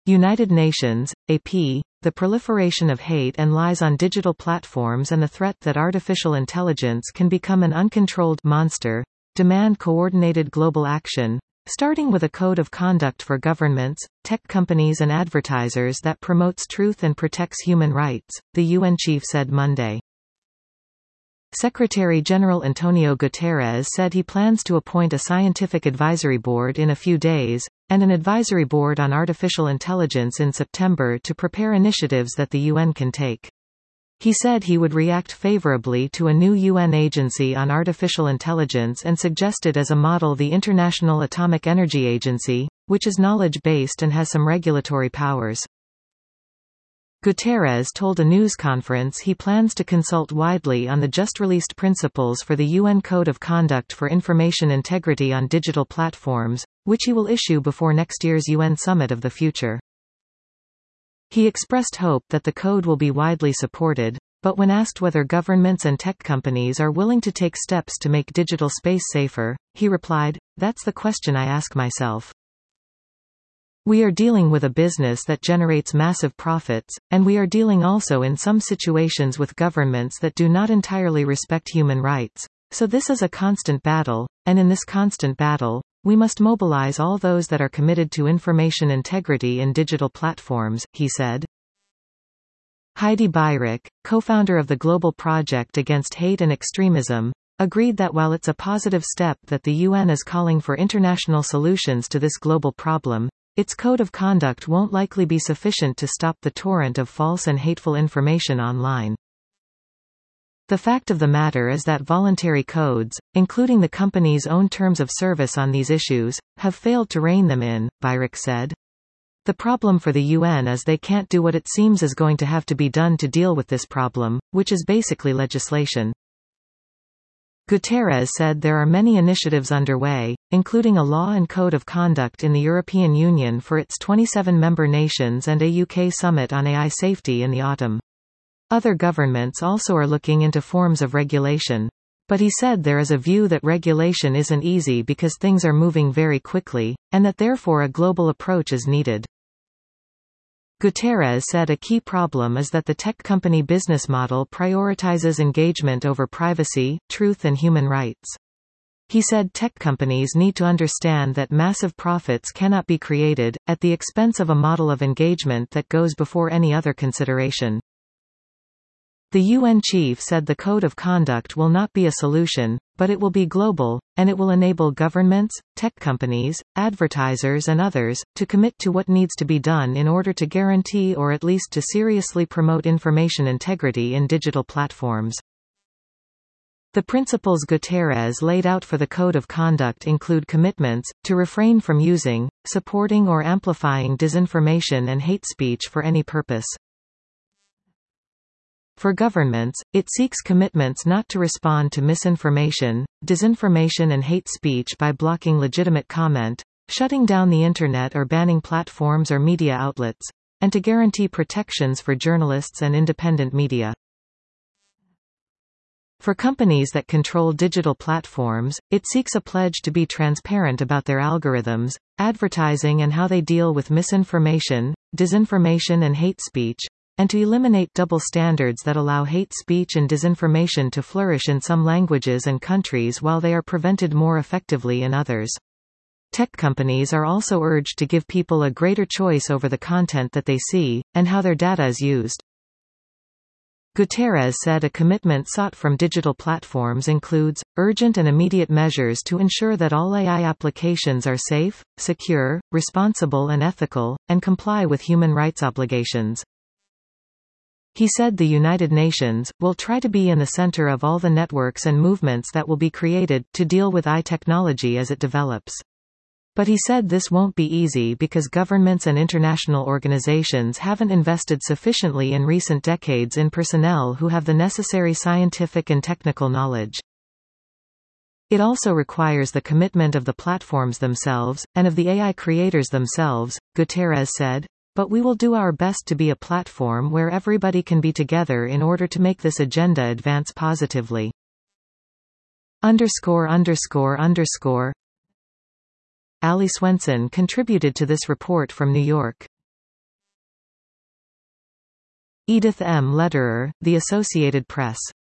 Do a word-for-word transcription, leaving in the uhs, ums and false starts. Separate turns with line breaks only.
United Nations, A P, the proliferation of hate and lies on digital platforms and the threat that artificial intelligence can become an uncontrolled monster, demand coordinated global action, starting with a code of conduct for governments, tech companies and advertisers that promotes truth and protects human rights, the U N chief said Monday. Secretary-General Antonio Guterres said he plans to appoint a scientific advisory board in a few days, and an advisory board on artificial intelligence in September to prepare initiatives that the U N can take. He said he would react favorably to a new U N agency on artificial intelligence and suggested as a model the International Atomic Energy Agency, which is knowledge-based and has some regulatory powers. Guterres told a news conference he plans to consult widely on the just-released principles for the U N Code of Conduct for Information Integrity on Digital Platforms, which he will issue before next year's U N Summit of the Future. He expressed hope that the code will be widely supported, but when asked whether governments and tech companies are willing to take steps to make digital space safer, he replied, "That's the question I ask myself. We are dealing with a business that generates massive profits, and we are dealing also in some situations with governments that do not entirely respect human rights. So this is a constant battle, and in this constant battle, we must mobilize all those that are committed to information integrity in digital platforms," he said. Heidi Beirich, co-founder of the Global Project Against Hate and Extremism, agreed that while it's a positive step that the U N is calling for international solutions to this global problem, its code of conduct won't likely be sufficient to stop the torrent of false and hateful information online. The fact of the matter is that voluntary codes, including the company's own terms of service on these issues, have failed to rein them in, Beirich said. The problem for the U N is they can't do what it seems is going to have to be done to deal with this problem, which is basically legislation. Guterres said there are many initiatives underway, including a law and code of conduct in the European Union for its twenty-seven member nations and a U K summit on A I safety in the autumn. Other governments also are looking into forms of regulation. But he said there is a view that regulation isn't easy because things are moving very quickly, and that therefore a global approach is needed. Guterres said a key problem is that the tech company business model prioritizes engagement over privacy, truth and human rights. He said tech companies need to understand that massive profits cannot be created, at the expense of a model of engagement that goes before any other consideration. The U N chief said the code of conduct will not be a solution, but it will be global, and it will enable governments, tech companies, advertisers and others, to commit to what needs to be done in order to guarantee or at least to seriously promote information integrity in digital platforms. The principles Guterres laid out for the code of conduct include commitments, to refrain from using, supporting or amplifying disinformation and hate speech for any purpose. For governments, it seeks commitments not to respond to misinformation, disinformation and hate speech by blocking legitimate comment, shutting down the Internet or banning platforms or media outlets, and to guarantee protections for journalists and independent media. For companies that control digital platforms, it seeks a pledge to be transparent about their algorithms, advertising and how they deal with misinformation, disinformation and hate speech, and to eliminate double standards that allow hate speech and disinformation to flourish in some languages and countries while they are prevented more effectively in others. Tech companies are also urged to give people a greater choice over the content that they see, and how their data is used. Guterres said a commitment sought from digital platforms includes, urgent and immediate measures to ensure that all A I applications are safe, secure, responsible and ethical, and comply with human rights obligations. He said the United Nations will try to be in the center of all the networks and movements that will be created, to deal with A I technology as it develops. But he said this won't be easy because governments and international organizations haven't invested sufficiently in recent decades in personnel who have the necessary scientific and technical knowledge. It also requires the commitment of the platforms themselves, and of the A I creators themselves, Guterres said. But we will do our best to be a platform where everybody can be together in order to make this agenda advance positively. Underscore underscore underscore Ali Swenson contributed to this report from New York. Edith M. Lederer, The Associated Press.